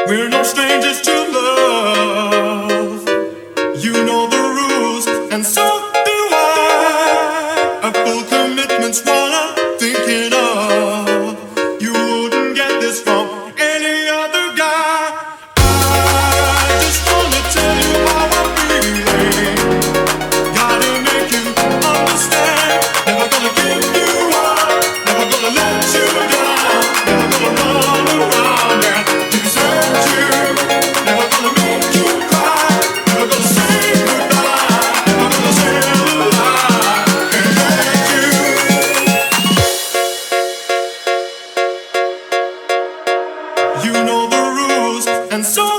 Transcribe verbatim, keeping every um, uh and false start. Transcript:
We're no strangers to love. You know the rules, and so do I. A full commitment's what I'm thinking of. You wouldn't get this from any other guy. I just wanna tell you how I'm feeling. Gotta make you understand. Never gonna give you up. Never gonna let you down. Never gonna run around and desert you. Never gonna make you cry. Never gonna say goodbye. Never gonna tell a lie and let you. You know the rules, and so